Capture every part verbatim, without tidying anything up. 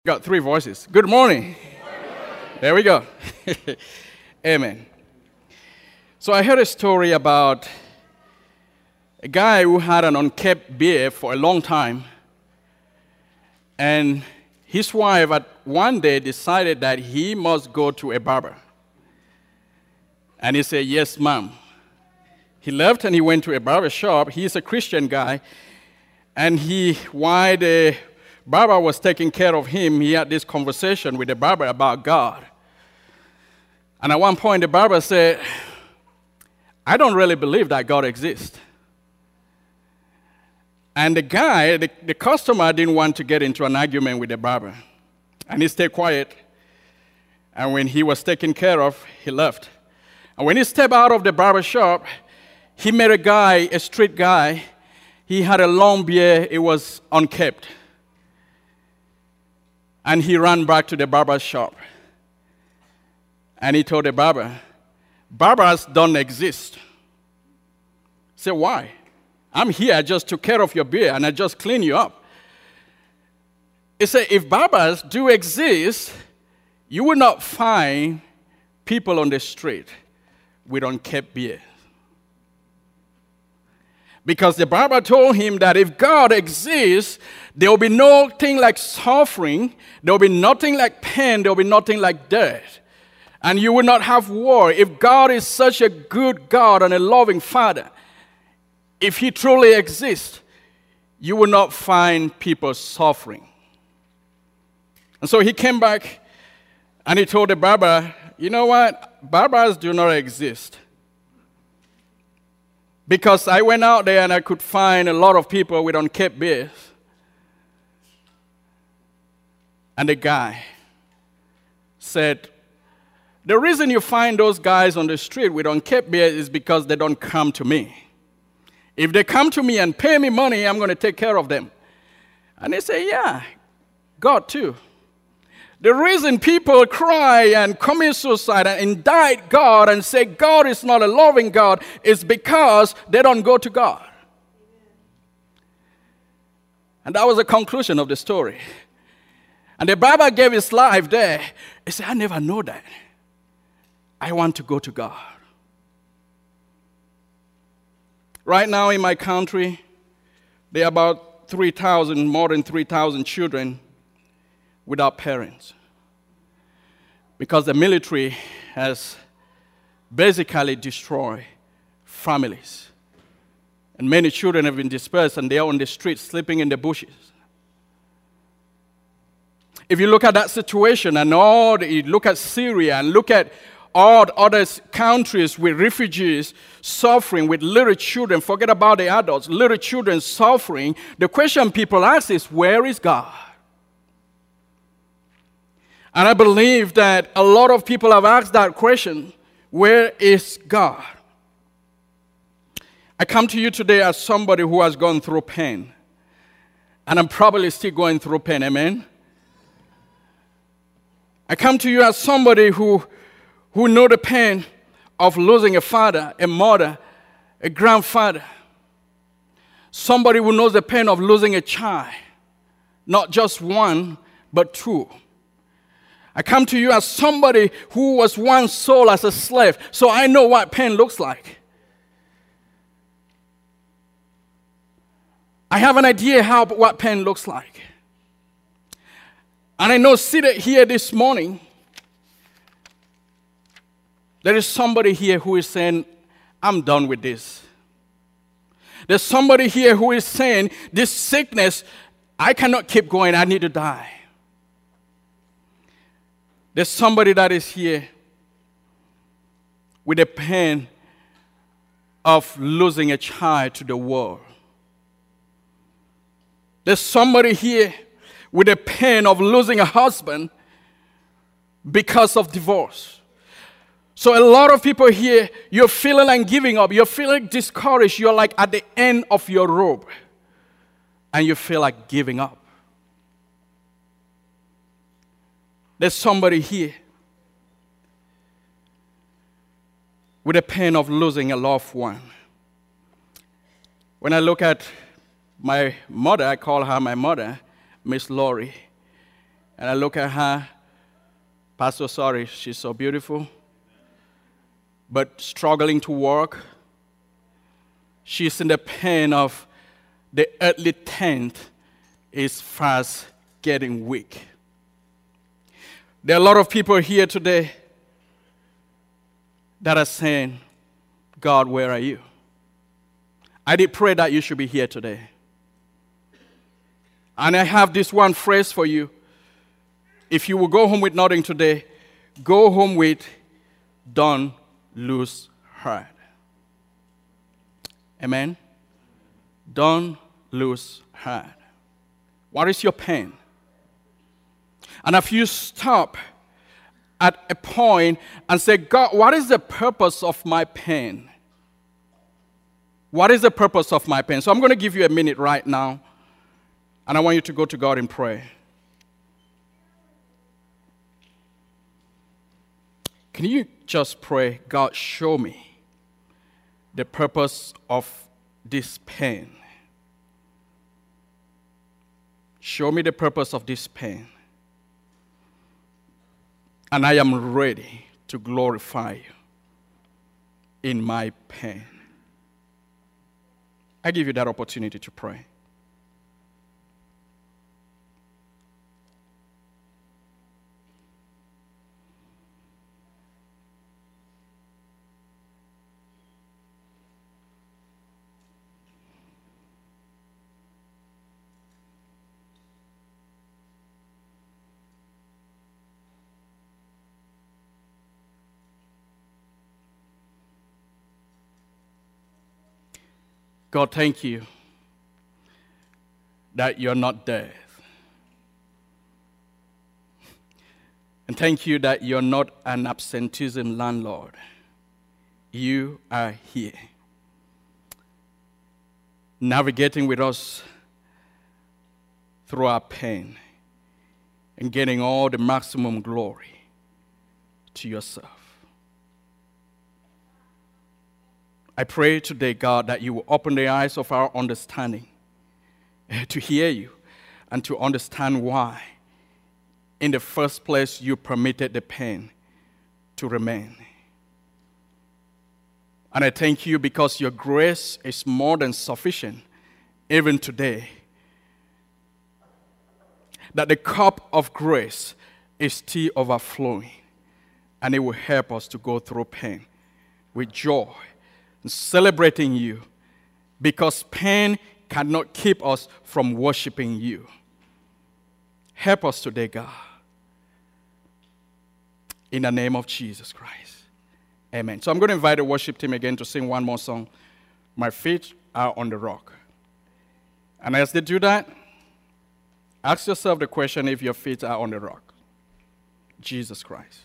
Got three voices. Good morning. There we go. Amen. So I heard a story about a guy who had an unkept beard for a long time, and his wife at one day decided that he must go to a barber. And he said, "Yes, ma'am." He left and he went to a barber shop. He's a Christian guy, and he, while the barber was taking care of him, he had this conversation with the barber about God. And at one point, the barber said, "I don't really believe that God exists." And the guy, the, the customer, didn't want to get into an argument with the barber. And he stayed quiet. And when he was taken care of, he left. And when he stepped out of the barber shop, he met a guy, a street guy. He had a long beard. It was unkempt. And he ran back to the barber's shop. And he told the barber, "Barbers don't exist." He said, "Why? I'm here, I just took care of your beard and I just cleaned you up." He said, "If barbers do exist, you will not find people on the street with unkempt beards." Because the barber told him that if God exists, there will be nothing like suffering, there will be nothing like pain, there will be nothing like death. And you will not have war. If God is such a good God and a loving Father, if He truly exists, you will not find people suffering. And so he came back and he told the barber, "You know what? Barbers do not exist. Because I went out there and I could find a lot of people with unkempt beards." And the guy said, "The reason you find those guys on the street with unkempt beards is because they don't come to me. If they come to me and pay me money, I'm going to take care of them." And they say, "Yeah, God too. The reason people cry and commit suicide and indict God and say God is not a loving God is because they don't go to God." And that was the conclusion of the story. And the barber gave his life there. He said, "I never know that. I want to go to God." Right now in my country, there are about three thousand, more than three thousand children without parents. Because the military has basically destroyed families. And many children have been dispersed and they are on the streets sleeping in the bushes. If you look at that situation and all, the, you look at Syria and look at all other countries with refugees suffering, with little children, forget about the adults, little children suffering, the question people ask is, where is God? And I believe that a lot of people have asked that question, where is God? I come to you today as somebody who has gone through pain. And I'm probably still going through pain, amen? I come to you as somebody who, who know the pain of losing a father, a mother, a grandfather. Somebody who knows the pain of losing a child. Not just one, but two. I come to you as somebody who was once sold as a slave, so I know what pain looks like. I have an idea how what pain looks like. And I know seated here this morning, there is somebody here who is saying, "I'm done with this." There's somebody here who is saying, "This sickness, I cannot keep going, I need to die." There's somebody that is here with the pain of losing a child to the world. There's somebody here with the pain of losing a husband because of divorce. So a lot of people here, you're feeling like giving up. You're feeling discouraged. You're like at the end of your rope. And you feel like giving up. There's somebody here with the pain of losing a loved one. When I look at my mother, I call her my mother, Miss Laurie. And I look at her, Pastor, sorry, she's so beautiful, but struggling to walk. She's in the pain of the earthly tent is fast getting weak. There are a lot of people here today that are saying, God, where are you? I did pray that you should be here today. And I have this one phrase for you. If you will go home with nothing today, go home with, don't lose heart. Amen? Don't lose heart. What is your pain? And if you stop at a point and say, God, what is the purpose of my pain? What is the purpose of my pain? So I'm going to give you a minute right now, and I want you to go to God in prayer. Can you just pray, God, show me the purpose of this pain? Show me the purpose of this pain. And I am ready to glorify you in my pain. I give you that opportunity to pray. God, thank you that you're not dead. And thank you that you're not an absenteeism landlord. You are here, navigating with us through our pain and getting all the maximum glory to yourself. I pray today, God, that you will open the eyes of our understanding to hear you and to understand why, in the first place, you permitted the pain to remain. And I thank you because your grace is more than sufficient, even today, that the cup of grace is still overflowing, and it will help us to go through pain with joy, and celebrating you, because pain cannot keep us from worshiping you. Help us today, God. In the name of Jesus Christ. Amen. So I'm going to invite the worship team again to sing one more song. My feet are on the rock. And as they do that, ask yourself the question if your feet are on the rock. Jesus Christ.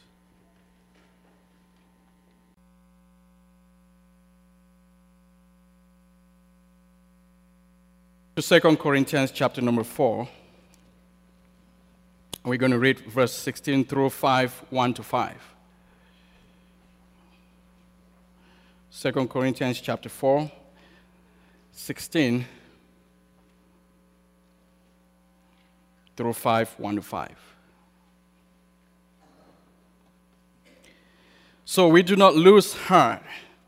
To Second Corinthians chapter number four. We're going to read verse sixteen through five, one to five. Second Corinthians chapter four, sixteen through five, one to five. So we do not lose heart,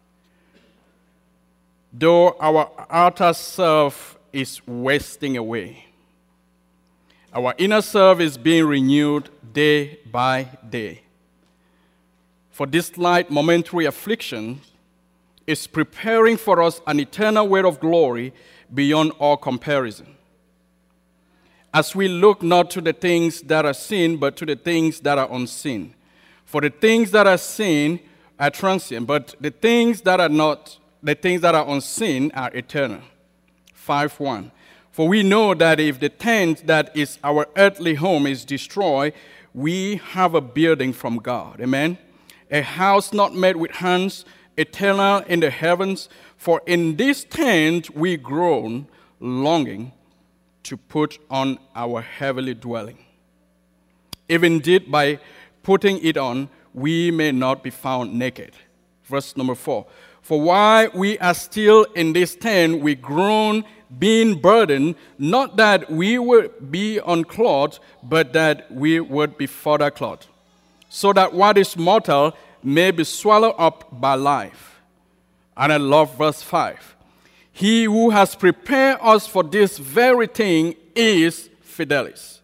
though our outer self is wasting away. Our inner self is being renewed day by day. For this light momentary affliction is preparing for us an eternal weight of glory beyond all comparison. As we look not to the things that are seen, but to the things that are unseen. For the things that are seen are transient, but the things that are not, the things that are unseen are eternal. five one. For we know that if the tent that is our earthly home is destroyed, we have a building from God. Amen? A house not made with hands, eternal in the heavens. For in this tent we groan, longing to put on our heavenly dwelling. If indeed by putting it on, we may not be found naked. Verse number four. For while we are still in this tent, we groan, being burdened, not that we would be unclothed, but that we would be further clothed, so that what is mortal may be swallowed up by life. And I love verse five. He who has prepared us for this very thing is Fidelis.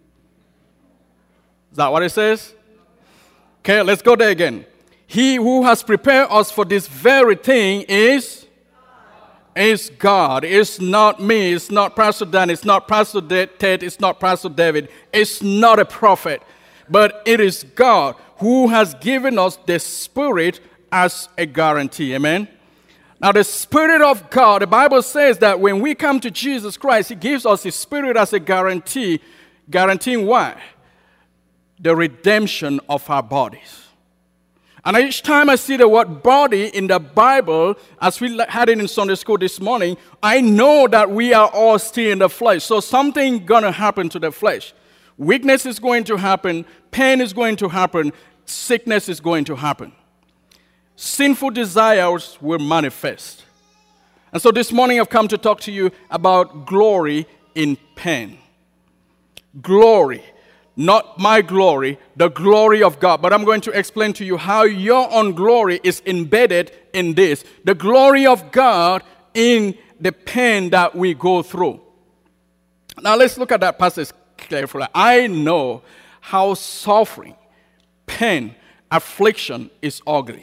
Is that what it says? Okay, let's go there again. He who has prepared us for this very thing is is God. It's not me. It's not Pastor Dan. It's not Pastor Ted. It's not Pastor David. It's not a prophet. But it is God who has given us the Spirit as a guarantee. Amen? Now, the Spirit of God, the Bible says that when we come to Jesus Christ, He gives us His Spirit as a guarantee. Guaranteeing what? The redemption of our bodies. And each time I see the word body in the Bible, as we had it in Sunday school this morning, I know that we are all still in the flesh. So something going to happen to the flesh. Weakness is going to happen. Pain is going to happen. Sickness is going to happen. Sinful desires will manifest. And so this morning I've come to talk to you about glory in pain. Glory. Not my glory, the glory of God. But I'm going to explain to you how your own glory is embedded in this. The glory of God in the pain that we go through. Now let's look at that passage carefully. I know how suffering, pain, affliction is ugly.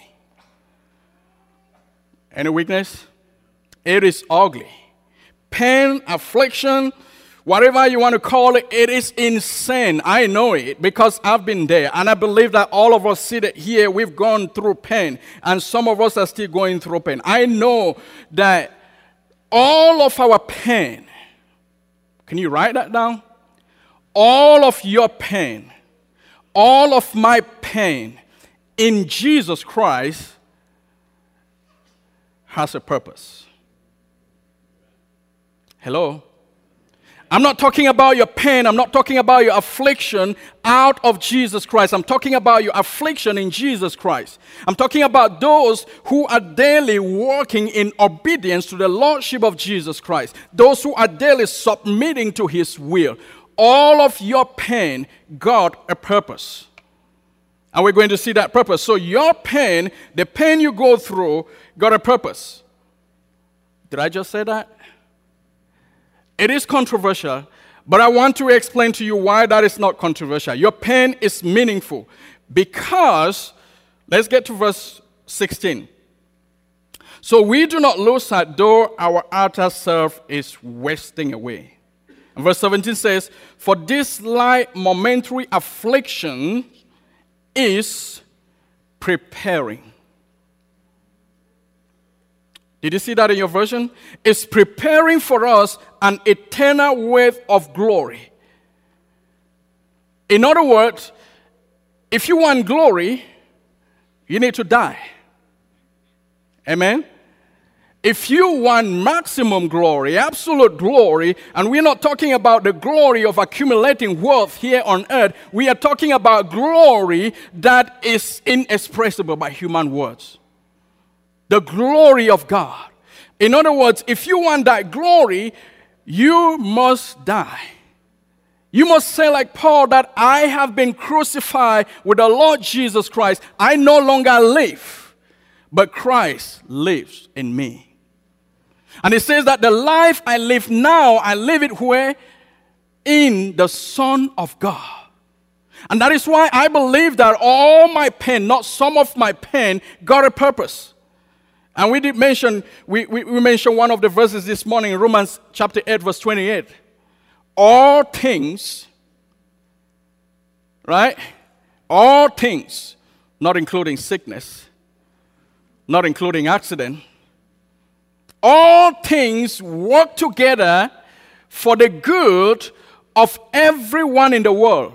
Any weakness? It is ugly. Pain, affliction, whatever you want to call it, it is insane. I know it because I've been there. And I believe that all of us seated here, we've gone through pain. And some of us are still going through pain. I know that all of our pain, can you write that down? All of your pain, all of my pain in Jesus Christ has a purpose. Hello? I'm not talking about your pain. I'm not talking about your affliction out of Jesus Christ. I'm talking about your affliction in Jesus Christ. I'm talking about those who are daily walking in obedience to the Lordship of Jesus Christ. Those who are daily submitting to His will. All of your pain got a purpose. And we're going to see that purpose. So your pain, the pain you go through, got a purpose. Did I just say that? It is controversial, but I want to explain to you why that is not controversial. Your pain is meaningful because, let's get to verse sixteen. So we do not lose sight, though our outer self is wasting away. And verse seventeen says, for this light momentary affliction is preparing. Did you see that in your version? It's preparing for us an eternal weight of glory. In other words, if you want glory, you need to die. Amen? If you want maximum glory, absolute glory, and we're not talking about the glory of accumulating wealth here on earth, we are talking about glory that is inexpressible by human words. The glory of God. In other words, if you want that glory, you must die. You must say like Paul that I have been crucified with the Lord Jesus Christ. I no longer live, but Christ lives in me. And it says that the life I live now, I live it where? In the Son of God. And that is why I believe that all my pain, not some of my pain, got a purpose. And we did mention, we, we, we mentioned one of the verses this morning in Romans chapter eight, verse twenty-eight. All things, right? All things, not including sickness, not including accident. All things work together for the good of everyone in the world.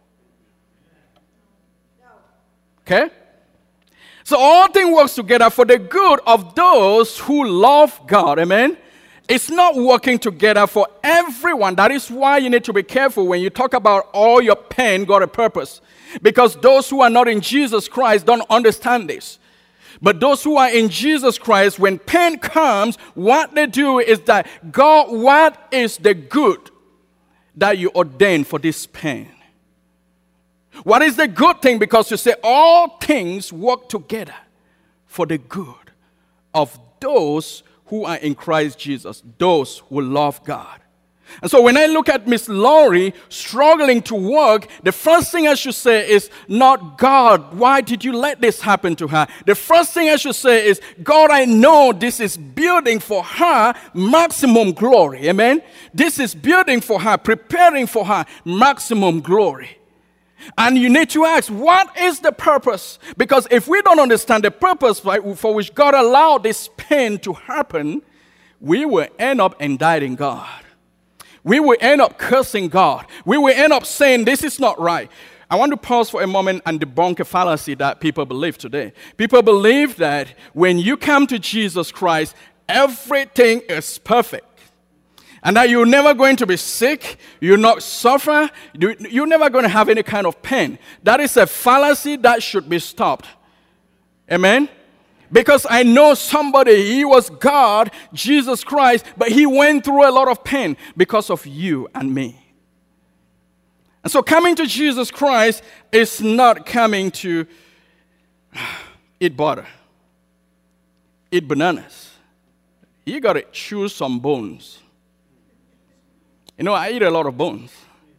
Okay? So all things work together for the good of those who love God. Amen? It's not working together for everyone. That is why you need to be careful when you talk about all your pain got a purpose. Because those who are not in Jesus Christ don't understand this. But those who are in Jesus Christ, when pain comes, what they do is that, God, what is the good that you ordained for this pain? What is the good thing? Because you say all things work together for the good of those who are in Christ Jesus, those who love God. And so when I look at Miss Laurie struggling to work, the first thing I should say is not, God, why did you let this happen to her? The first thing I should say is, God, I know this is building for her maximum glory. Amen? This is building for her, preparing for her maximum glory. And you need to ask, what is the purpose? Because if we don't understand the purpose for which God allowed this pain to happen, we will end up indicting God. We will end up cursing God. We will end up saying, this is not right. I want to pause for a moment and debunk a fallacy that people believe today. People believe that when you come to Jesus Christ, everything is perfect. And that you're never going to be sick, you're not suffer, you're never going to have any kind of pain. That is a fallacy that should be stopped. Amen? Because I know somebody, he was God, Jesus Christ, but he went through a lot of pain because of you and me. And so coming to Jesus Christ is not coming to eat butter, eat bananas. You got to chew some bones. You know, I eat a lot of bones.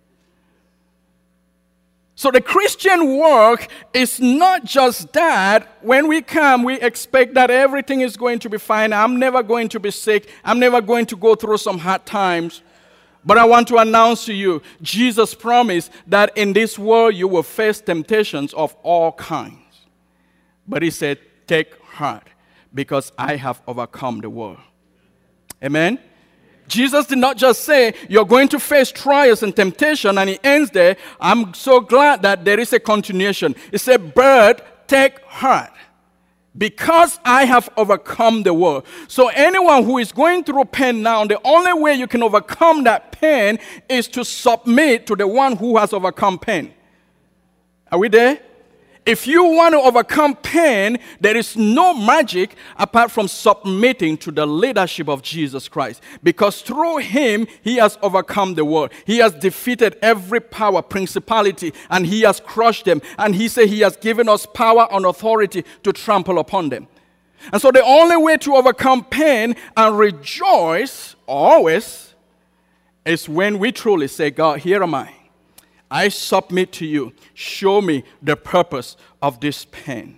So the Christian work is not just that. When we come, we expect that everything is going to be fine. I'm never going to be sick. I'm never going to go through some hard times. But I want to announce to you, Jesus promised that in this world you will face temptations of all kinds. But he said, take heart, because I have overcome the world. Amen? Jesus did not just say, you're going to face trials and temptation, and he ends there. I'm so glad that there is a continuation. He said, but take heart, because I have overcome the world. So anyone who is going through pain now, the only way you can overcome that pain is to submit to the one who has overcome pain. Are we there? If you want to overcome pain, there is no magic apart from submitting to the leadership of Jesus Christ. Because through him, he has overcome the world. He has defeated every power, principality, and he has crushed them. And he said he has given us power and authority to trample upon them. And so the only way to overcome pain and rejoice always is when we truly say, God, here am I. I submit to you. Show me the purpose of this pain.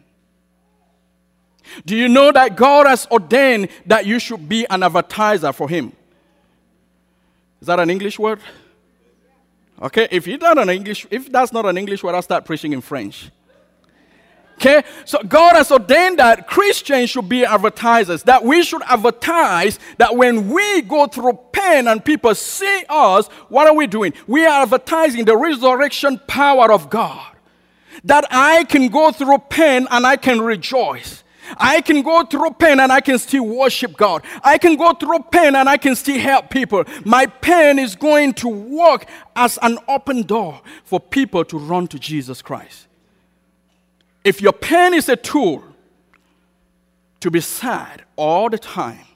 Do you know that God has ordained that you should be an advertiser for him? Is that an English word? Okay, if you don't an English, if that's not an English word, I'll start preaching in French. Okay, so God has ordained that Christians should be advertisers, that we should advertise that when we go through pain and people see us, what are we doing? We are advertising the resurrection power of God. That I can go through pain and I can rejoice. I can go through pain and I can still worship God. I can go through pain and I can still help people. My pain is going to work as an open door for people to run to Jesus Christ. If your pain is a tool to be sad all the time,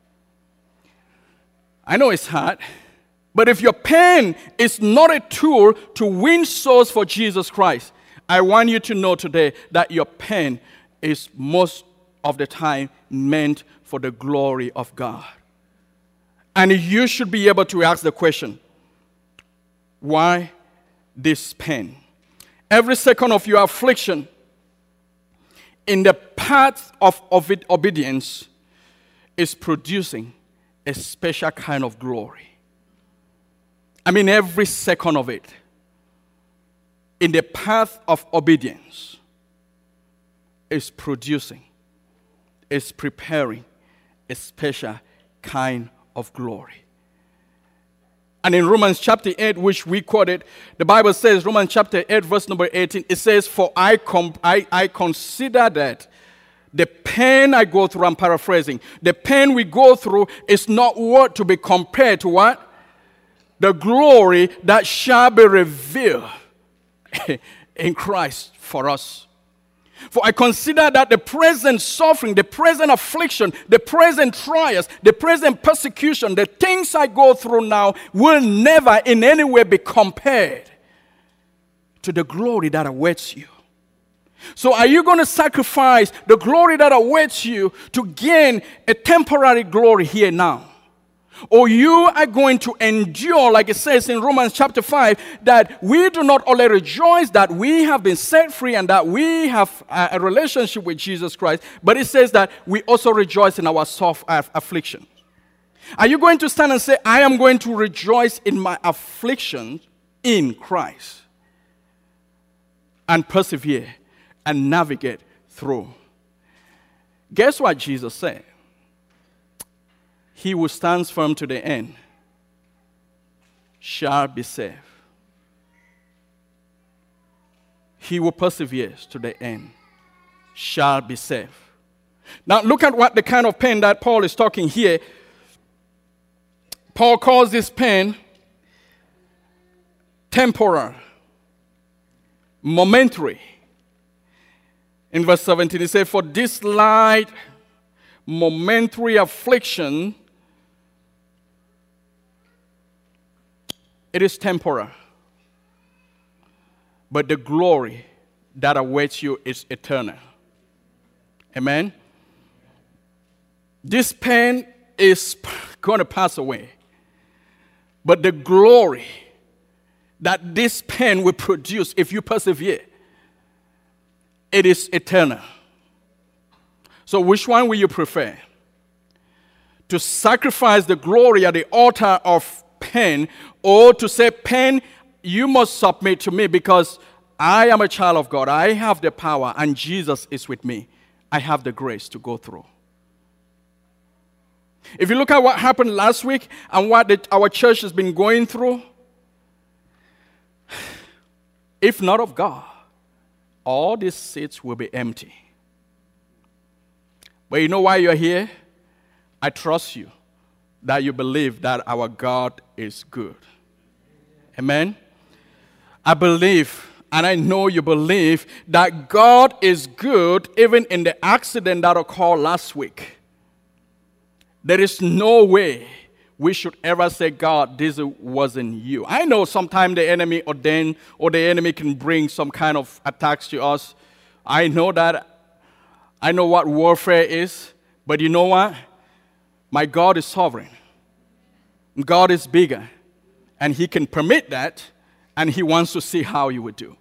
I know it's hard, but if your pain is not a tool to win souls for Jesus Christ, I want you to know today that your pain is most of the time meant for the glory of God. And you should be able to ask the question, why this pain? Every second of your affliction in the path of, of it, obedience is producing a special kind of glory. I mean, every second of it in the path of obedience is producing, is preparing a special kind of glory. And in Romans chapter eight, which we quoted, the Bible says, Romans chapter eight, verse number eighteen, it says, for I, com- I, I consider that the pain I go through, I'm paraphrasing, the pain we go through is not worth to be compared to what? The glory that shall be revealed in Christ for us. For I consider that the present suffering, the present affliction, the present trials, the present persecution, the things I go through now will never in any way be compared to the glory that awaits you. So are you going to sacrifice the glory that awaits you to gain a temporary glory here now? Or you are going to endure, like it says in Romans chapter five, that we do not only rejoice that we have been set free and that we have a relationship with Jesus Christ, but it says that we also rejoice in our soft affliction. Are you going to stand and say, I am going to rejoice in my affliction in Christ and persevere and navigate through? Guess what Jesus said? He who stands firm to the end shall be saved. He who perseveres to the end shall be saved. Now look at what the kind of pain that Paul is talking here. Paul calls this pain temporal, momentary. In verse seventeen, he said, for this light momentary affliction, it is temporal, but the glory that awaits you is eternal. Amen? This pain is going to pass away, but the glory that this pain will produce if you persevere, it is eternal. So which one will you prefer? To sacrifice the glory at the altar of pain, or to say, pain, you must submit to me because I am a child of God. I have the power and Jesus is with me. I have the grace to go through. If you look at what happened last week and what the, our church has been going through, if not of God, all these seats will be empty. But you know why you're here? I trust you that you believe that our God is good. Amen? I believe, and I know you believe, that God is good even in the accident that occurred last week. There is no way we should ever say, God, this wasn't you. I know sometimes the enemy ordained or the enemy can bring some kind of attacks to us. I know that. I know what warfare is. But you know what? My God is sovereign. God is bigger. And he can permit that. And he wants to see how you would do.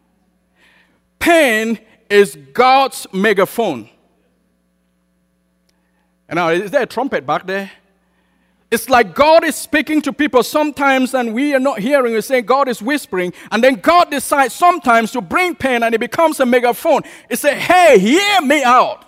Pain is God's megaphone. And now, is there a trumpet back there? It's like God is speaking to people sometimes and we are not hearing. We're saying God is whispering. And then God decides sometimes to bring pain and it becomes a megaphone. It says, hey, hear me out.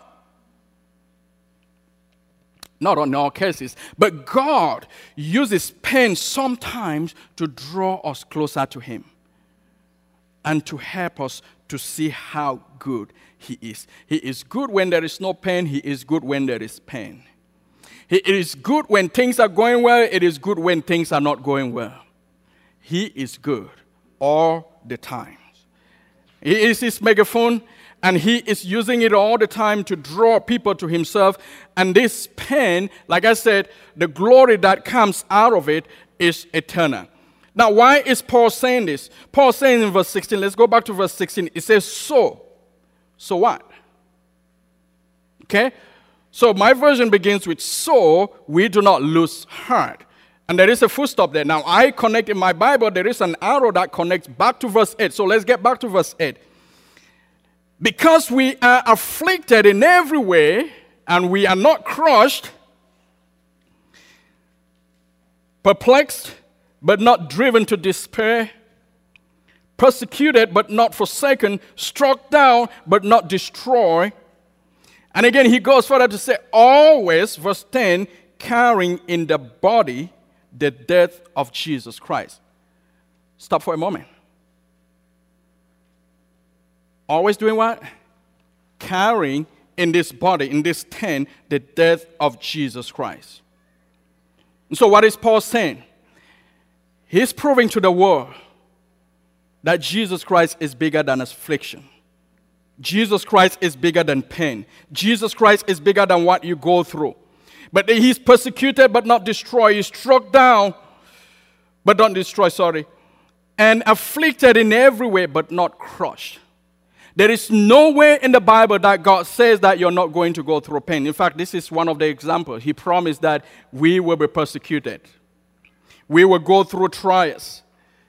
Not on all cases. But God uses pain sometimes to draw us closer to him. And to help us to see how good he is. He is good when there is no pain. He is good when there is pain. It is good when things are going well. It is good when things are not going well. He is good all the time. He is his megaphone, and he is using it all the time to draw people to himself. And this pain, like I said, the glory that comes out of it is eternal. Now, why is Paul saying this? Paul saying in verse sixteen, let's go back to verse sixteen. It says, so. So what? Okay? So my version begins with, so we do not lose heart. And there is a full stop there. Now I connect in my Bible, there is an arrow that connects back to verse eight. So let's get back to verse eight. Because we are afflicted in every way, and we are not crushed, perplexed, but not driven to despair, persecuted, but not forsaken, struck down, but not destroyed. And again, he goes further to say, always, verse ten, carrying in the body the death of Jesus Christ. Stop for a moment. Always doing what? Carrying in this body, in this tent, the death of Jesus Christ. And so what is Paul saying? He's proving to the world that Jesus Christ is bigger than affliction. Jesus Christ is bigger than pain. Jesus Christ is bigger than what you go through. But he's persecuted but not destroyed. He's struck down but not destroyed, sorry. And afflicted in every way but not crushed. There is nowhere in the Bible that God says that you're not going to go through pain. In fact, this is one of the examples. He promised that we will be persecuted. We will go through trials.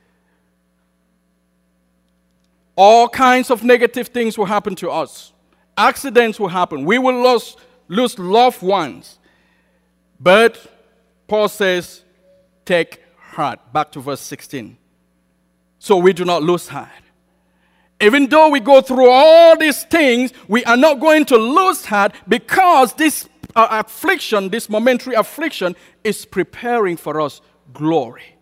All kinds of negative things will happen to us. Accidents will happen. We will lose, lose loved ones. But Paul says, take heart. Back to verse sixteen. So we do not lose heart. Even though we go through all these things, we are not going to lose heart because this uh, affliction, this momentary affliction, is preparing for us glory.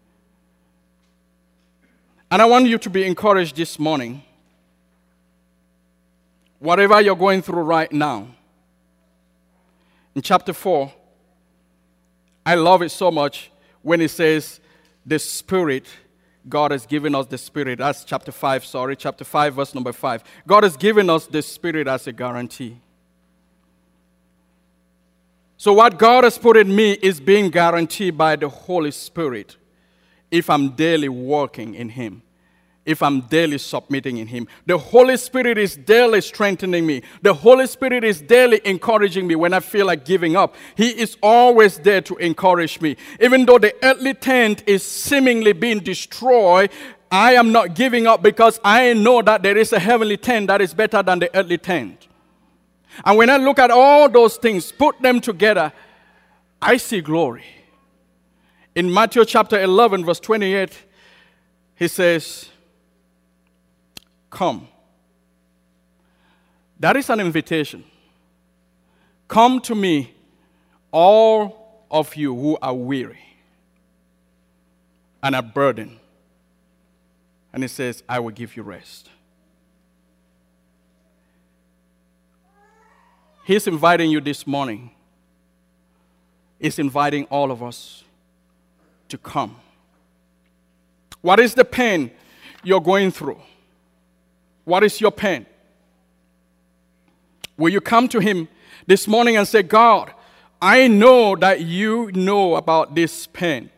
And I want you to be encouraged this morning. Whatever you're going through right now. In chapter four, I love it so much when it says, the Spirit, God has given us the Spirit. That's chapter five, sorry, chapter five, verse number five. God has given us the Spirit as a guarantee. So what God has put in me is being guaranteed by the Holy Spirit if I'm daily walking in Him, if I'm daily submitting in Him. The Holy Spirit is daily strengthening me. The Holy Spirit is daily encouraging me when I feel like giving up. He is always there to encourage me. Even though the earthly tent is seemingly being destroyed, I am not giving up because I know that there is a heavenly tent that is better than the earthly tent. And when I look at all those things, put them together, I see glory. In Matthew chapter eleven, verse twenty-eight, he says, come. That is an invitation. Come to me, all of you who are weary and are burdened. And he says, I will give you rest. He's inviting you this morning. He's inviting all of us to come. What is the pain you're going through? What is your pain? Will you come to Him this morning and say, God, I know that you know about this pain.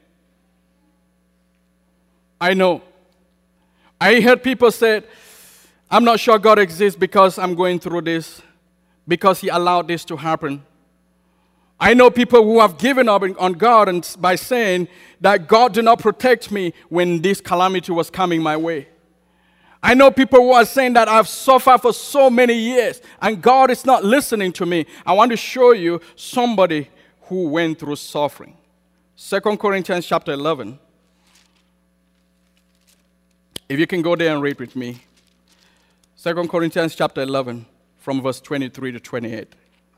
I know. I heard people say, I'm not sure God exists because I'm going through this, because He allowed this to happen. I know people who have given up on God and by saying that God did not protect me when this calamity was coming my way. I know people who are saying that I've suffered for so many years and God is not listening to me. I want to show you somebody who went through suffering. Second Corinthians chapter eleven. If you can go there and read with me. Second Corinthians chapter eleven from verse twenty-three to twenty-eight.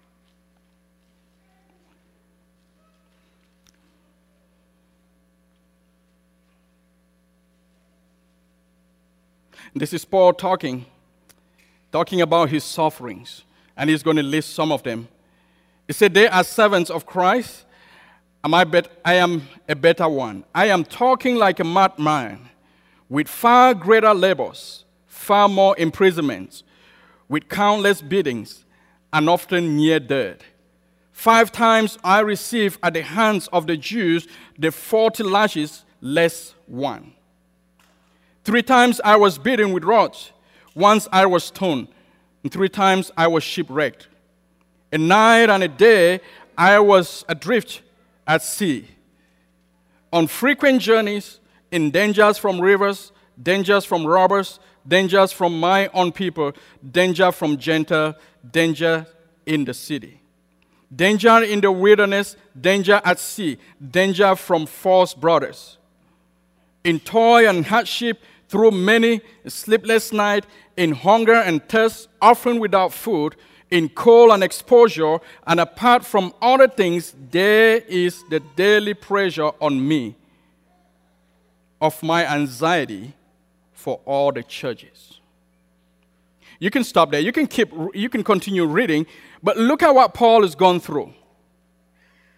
This is Paul talking, talking about his sufferings, and he's going to list some of them. He said, they are servants of Christ, and I, bet, I am a better one. I am talking like a madman, with far greater labors, far more imprisonments, with countless beatings, and often near death. Five times I received at the hands of the Jews the forty lashes less one. Three times I was beaten with rods. Once I was stoned. And three times I was shipwrecked. A night and a day I was adrift at sea. On frequent journeys, in dangers from rivers, dangers from robbers, dangers from my own people, danger from Gentile, danger in the city. Danger in the wilderness, danger at sea, danger from false brothers. In toil and hardship, through many sleepless nights, in hunger and thirst, often without food, in cold and exposure, and apart from other things, there is the daily pressure on me of my anxiety for all the churches. You can stop there. You can keep. You can continue reading, but look at what Paul has gone through.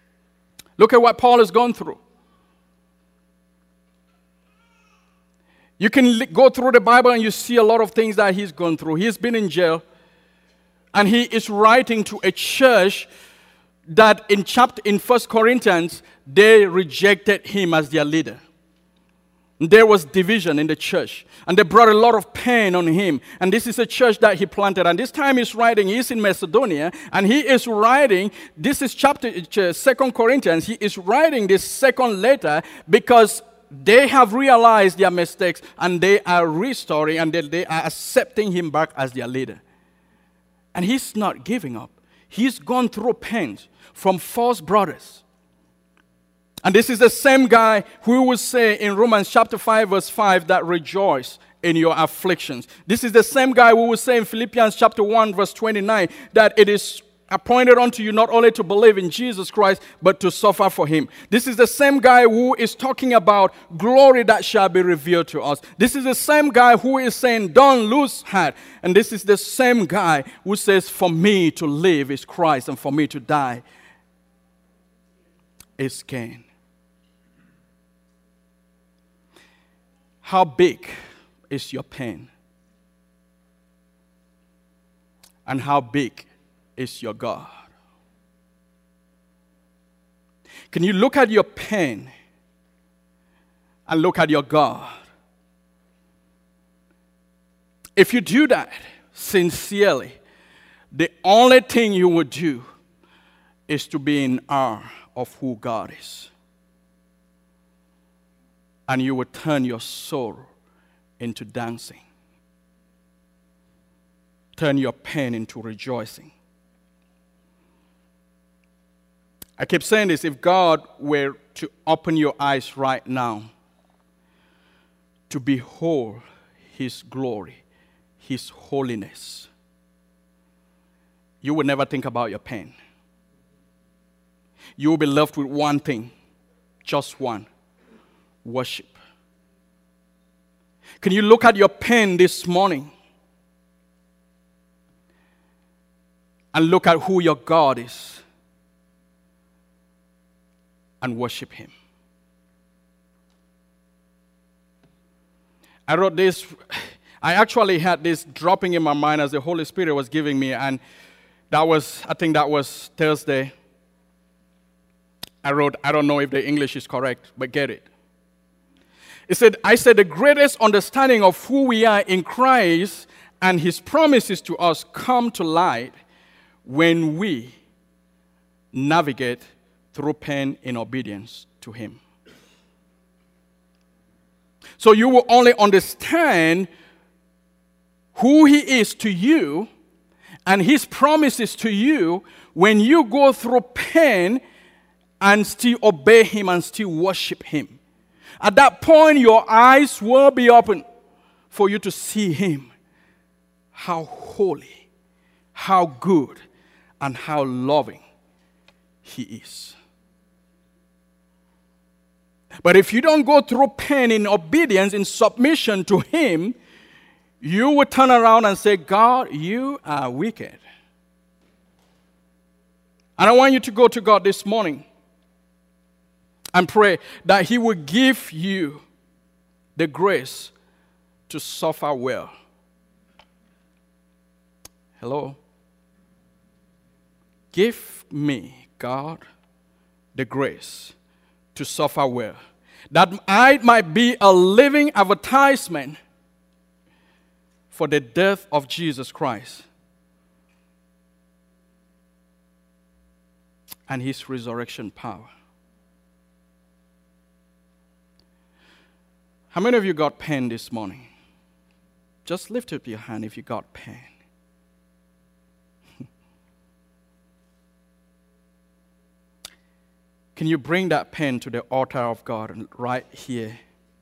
Look at what Paul has gone through. You can li- go through the Bible and you see a lot of things that he's gone through. He's been in jail, and he is writing to a church that in chapter in First Corinthians, they rejected him as their leader. There was division in the church, and they brought a lot of pain on him. And this is a church that he planted. And this time he's writing, he's in Macedonia, and he is writing, this is chapter uh, Second Corinthians, he is writing this second letter because they have realized their mistakes, and they are restoring, and they, they are accepting him back as their leader. And he's not giving up. He's gone through pains from false brothers. And this is the same guy who will say in Romans chapter five, verse five, that rejoice in your afflictions. This is the same guy who will say in Philippians chapter one, verse twenty-nine, that it is appointed unto you not only to believe in Jesus Christ, but to suffer for him. This is the same guy who is talking about glory that shall be revealed to us. This is the same guy who is saying, don't lose heart. And this is the same guy who says, for me to live is Christ, and for me to die is gain. How big is your pain? And how big is your God? Can you look at your pain and look at your God? If you do that sincerely, the only thing you would do is to be in awe of who God is. And you will turn your sorrow into dancing. Turn your pain into rejoicing. I keep saying this, if God were to open your eyes right now to behold his glory, his holiness, you will never think about your pain. You will be left with one thing, just one. Worship. Can you look at your pain this morning and look at who your God is and worship him? I wrote this, I actually had this dropping in my mind as the Holy Spirit was giving me, and that was, I think that was Thursday. I wrote, I don't know if the English is correct, but get it. It said, I said, the greatest understanding of who we are in Christ and his promises to us come to light when we navigate through pain in obedience to him. So you will only understand who he is to you and his promises to you when you go through pain and still obey him and still worship him. At that point, your eyes will be open for you to see him. How holy, how good, and how loving he is. But if you don't go through pain in obedience, in submission to him, you will turn around and say, God, you are wicked. And I want you to go to God this morning and pray that he will give you the grace to suffer well. Hello? Give me, God, the grace to suffer well, that I might be a living advertisement for the death of Jesus Christ and his resurrection power. How many of you got pain this morning? Just lift up your hand if you got pain. Can you bring that pain to the altar of God right here?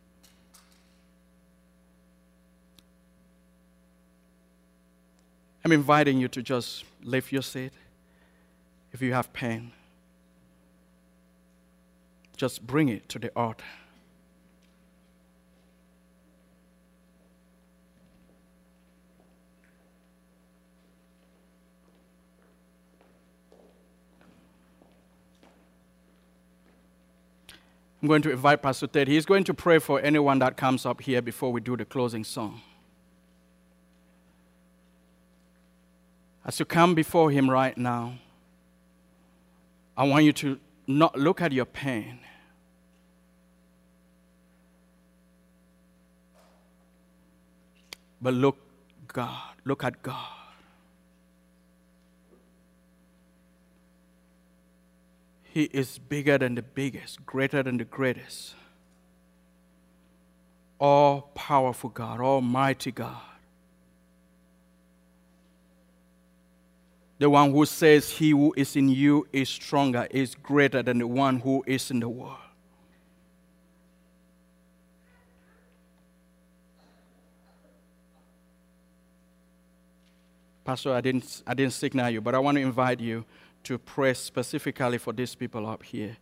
I'm inviting you to just lift your seat. If you have pain, just bring it to the altar. I'm going to invite Pastor Ted. He's going to pray for anyone that comes up here before we do the closing song. As you come before him right now, I want you to not look at your pain. But look God, look at God. He is bigger than the biggest, greater than the greatest. All-powerful God, almighty God. The one who says he who is in you is stronger, is greater than the one who is in the world. Pastor, I didn't, I didn't signal you, but I want to invite you to pray specifically for these people up here.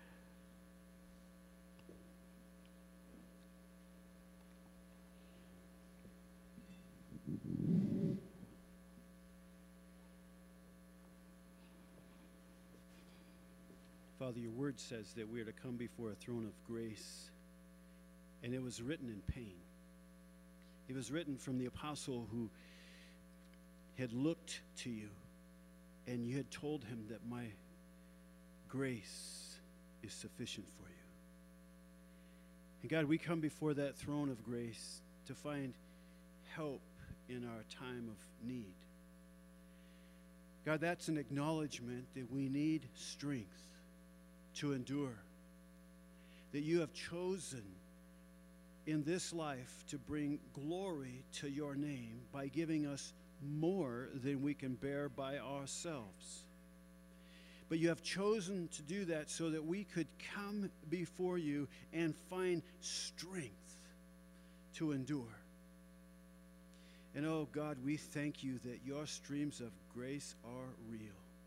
Father, your word says that we are to come before a throne of grace, and it was written in pain. It was written from the apostle who had looked to you, and you had told him that my grace is sufficient for you. And God, we come before that throne of grace to find help in our time of need. God, that's an acknowledgement that we need strength to endure, that you have chosen in this life to bring glory to your name by giving us more than we can bear by ourselves. But you have chosen to do that so that we could come before you and find strength to endure. And oh God, we thank you that your streams of grace are real,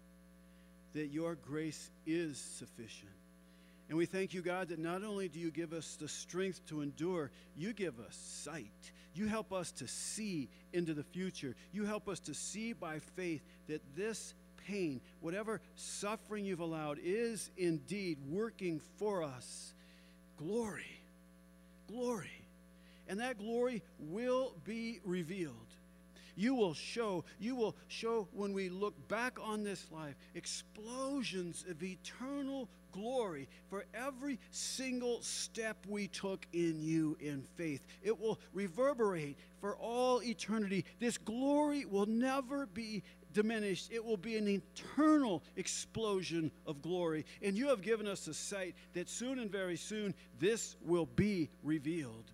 that your grace is sufficient. And we thank you, God, that not only do you give us the strength to endure, you give us sight. You help us to see into the future. You help us to see by faith that this pain, whatever suffering you've allowed, is indeed working for us glory. Glory. And that glory will be revealed. You will show, you will show when we look back on this life, explosions of eternal glory for every single step we took in you in faith. It will reverberate for all eternity. This glory will never be diminished. It will be an eternal explosion of glory. And you have given us a sight that soon and very soon this will be revealed.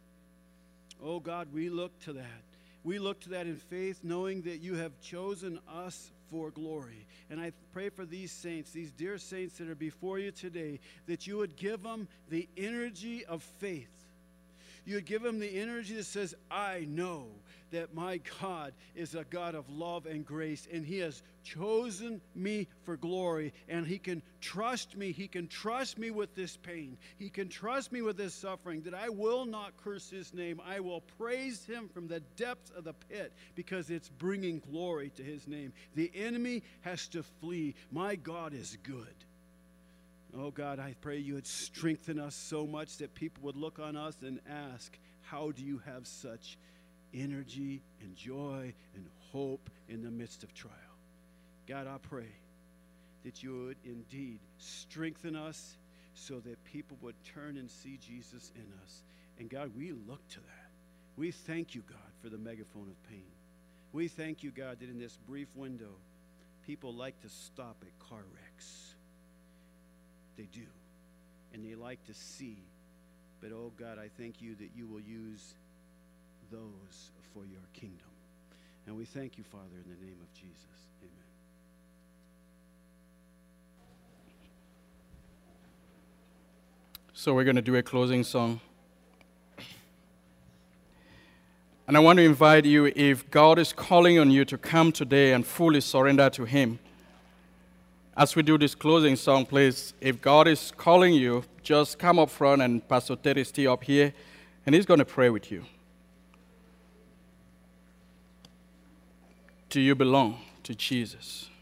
Oh God, we look to that. We look to that in faith, knowing that you have chosen us for glory. And I pray for these saints, these dear saints that are before you today, that you would give them the energy of faith. You would give them the energy that says, I know that my God is a God of love and grace, and he has chosen me for glory, and he can trust me. He can trust me with this pain. He can trust me with this suffering, that I will not curse his name. I will praise him from the depths of the pit, because it's bringing glory to his name. The enemy has to flee. My God is good. Oh God, I pray you would strengthen us so much that people would look on us and ask, how do you have such energy and joy and hope in the midst of trial? God, I pray that you would indeed strengthen us so that people would turn and see Jesus in us. And God, we look to that. We thank you, God, for the megaphone of pain. We thank you, God, that in this brief window, people like to stop at car wrecks. They do. And they like to see. But, oh, God, I thank you that you will use those for your kingdom. And we thank you, Father, in the name of Jesus. Amen. So we're going to do a closing song. And I want to invite you, if God is calling on you to come today and fully surrender to him, as we do this closing song, please, if God is calling you, just come up front, and Pastor Ted is still up here, and he's going to pray with you. Do you belong to Jesus?